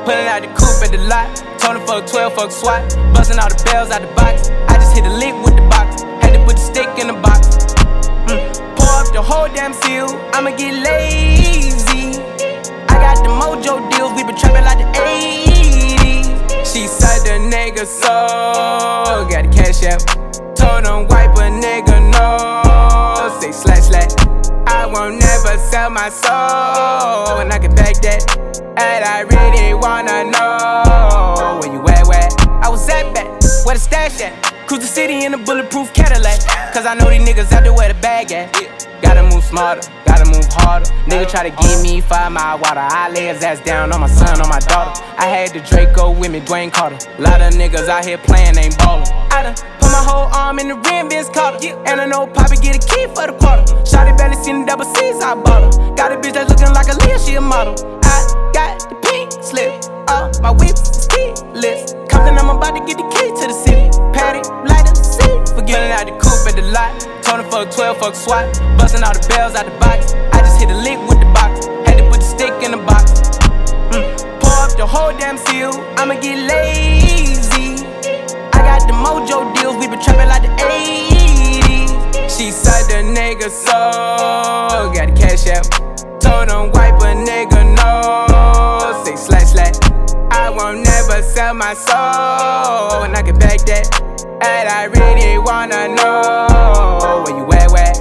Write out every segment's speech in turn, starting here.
Pulling out the coupe at the lot. Told him fuck 12, fuck SWAT. Busting all the bells out the box. I just hit a lick with the box. Had to put the stick in the box. Pour up the whole damn seal. I'ma get lazy. I got the mojo deals. We been trapping like the 80s. She said the nigga so. Got the cash out. Told him wipe a nigga no. Say slash slash. I won't never sell my soul. And I can back that. And I really wanna know where you at, where? I was at back, where the stash at? Cruise the city in a bulletproof Cadillac. Cause I know these niggas out there where the bag at. Gotta move smarter, gotta move harder. Nigga try to give me 5 mile water. I lay his ass down on my son, on my daughter. I had the Draco with me, Dwayne Carter. Lot of niggas out here playing, ain't ballin'. I done put my whole arm in the rim, Vince Carter. And I know Poppy get a key for the quarter. Shawty barely seen the double C's, I bought her. Got a bitch that's looking like a Leah, she a model. I got the pink slip, my whip is keyless. Compton, I'm about to get the key to the city. Patty, light up, see. Forgetting out the coupe at the lot. Told him fuck 12, fuck SWAT. Busting all the bells out the box. I just hit a lick with the box. Had to put the stick in the box. Pour up the whole damn seal. I'ma get lazy. I got the mojo deals. We been trapping like the 80s. She said the nigga so. Got the cash out. Told him wipe a nigga no. Say slash slash. I won't never sell my soul. And I can back that. And I really wanna know where you at, where?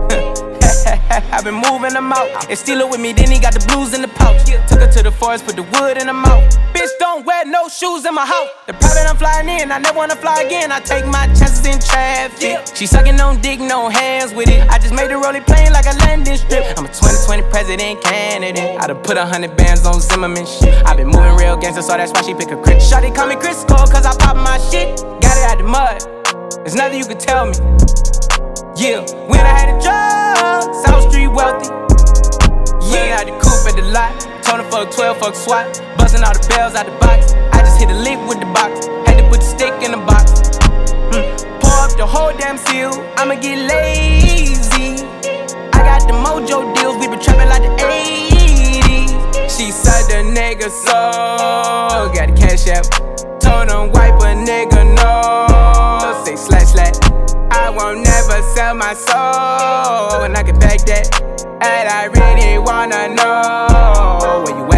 I've been moving them out. And steal it with me, then he got the blues in the pouch. Took her to the forest, put the wood in her mouth. Bitch, don't wear no shoes in my house. The private I'm flying in, I never wanna fly again. I take my chances in traffic. She sucking on dick, no hands with it. I just made the rolling plane like a landing strip. I'm a 2020 president candidate. I done put 100 bands on Zimmerman shit. I been moving real gangster, so that's why she pick a crit. Shawty call me Chris Cole, cause I pop my shit. Got it out the mud, there's nothing you can tell me. Yeah, when I had a job, South Street wealthy. Yeah, I had the coupe at the lot. Told him fuck 12, fuck SWAT. Busting all the bells out the box. I just hit a lick with the box. Had to put the stick in the box. Pour up the whole damn seal. I'ma get lazy. I got the mojo deals. We been trapping like the 80s. She said the nigga so. Got the cash out. Told him wipe a nigga no. Say slash slash. I won't never sell my soul. And I can back that. And I really wanna know where you at.